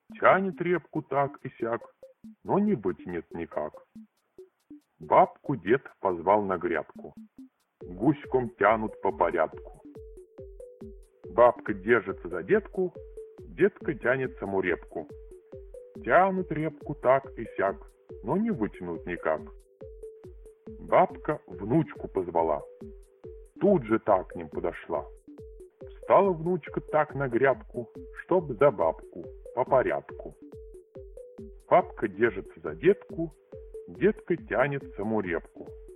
Тянет репку так и сяк, но не вытянет никак. Бабку дед позвал на грядку. Гуськом тянут по порядку. Бабка держится за детку, детка тянет саму репку. Тянут репку так и сяк, но не вытянут никак. Бабка внучку позвала. Тут же так к ним подошла. Встала внучка так на грядку, чтоб за бабку по порядку. Бабка держится за детку, детка тянет саму репку.